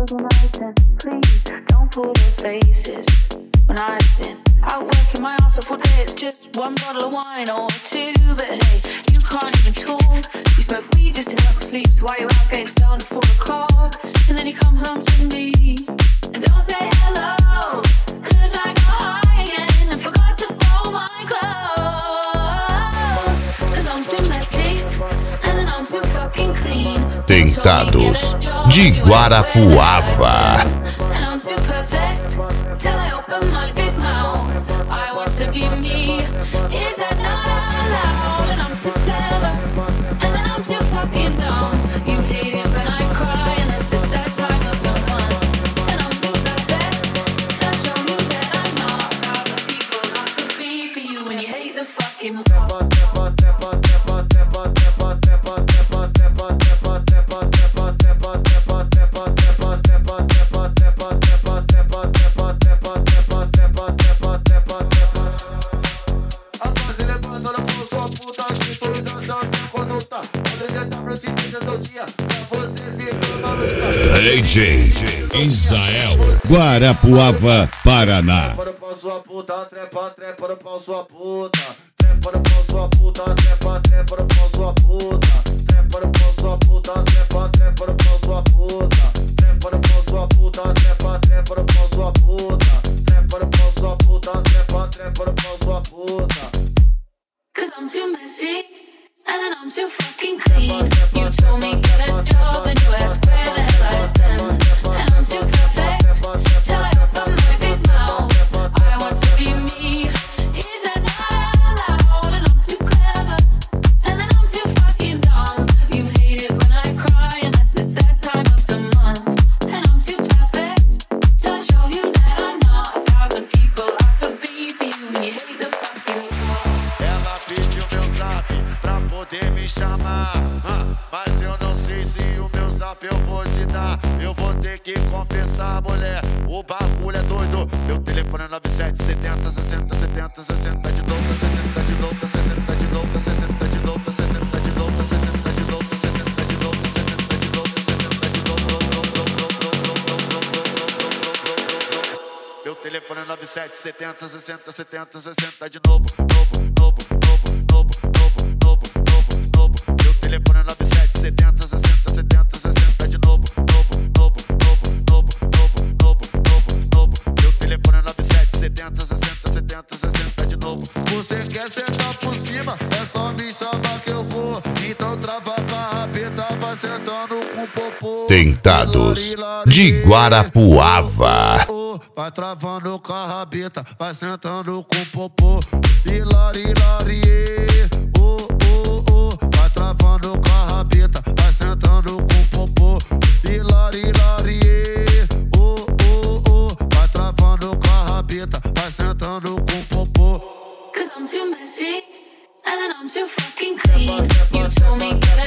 organized and please don't pull your faces. When I've been out working my ass off all day, it's just one bottle of wine or two. But hey, you can't even talk. You smoke weed just to help sleep, so while you're out getting stoned at 4 o'clock, and then you come home to me and don't say hello, 'cause I got high again and forgot to fold my clothes. 'Cause I'm too messy and then I'm too fucking clean. Tentados de Guarapuava. And I'm too perfect till I open my big mouth. I want to be me. Is that not allowed? And I'm too clever and then I'm too fucking dumb. You hate it when I cry and it's just that time of the month. And I'm too perfect to show you that I'm not proud of people I could be for you when you hate the fucking DJ Israel, Guarapuava, Paraná. Trepa no pau sua puta, trepa no pau sua puta. Trepa no pau sua puta, trepa no pau sua puta. Trepa no pau sua puta, trepa no pau sua puta. Trepa no pau sua puta, trepa no pau sua puta. Trepa no pau sua puta, trepa no pau sua puta. 'Cause I'm too messy and then I'm too fucking clean. You told me get a job and you asked where the hell I've been. And I'm too perfect till I open my big mouth. I want to be me. Is that not allowed? And I'm too clever and then I'm too fucking dumb. You hate it when I cry and it's just that time of the month. And I'm too perfect to show you that I'm not a thousand people I could be for you when you hate the fucking world. Ela pediu meu zap pra poder me chamar, mas eu não sei se o meu zap eu vou te dar. Eu vou ter que confessar, mulher, o bagulho é doido. Meu telefone é 9770 60 70 60 de novo, 60 de novo, 60 de novo, 60 de novo, 60 de novo, 60 de novo, 60 de novo, 60 de novo, 60 de novo. Meu telefone é 9770 60 70 60 de novo, novo. Meu telefone é 9770 60 70 60 de novo, novo. Meu telefone é 9770 60 70 60 de novo. Você quer sentar por cima? É só me chamar que eu vou. Então trava a rabeta, vai sentando com popô. Tentados de Guarapuava. Vai travando com a rabeta, vai sentando com popô. Hilari, vai travando com a rabeta, vai sentando com popô. Hilari, vai travando com a rabeta, vai sentando com popô. 'Cause I'm too messy and then I'm too fucking clean. You told me get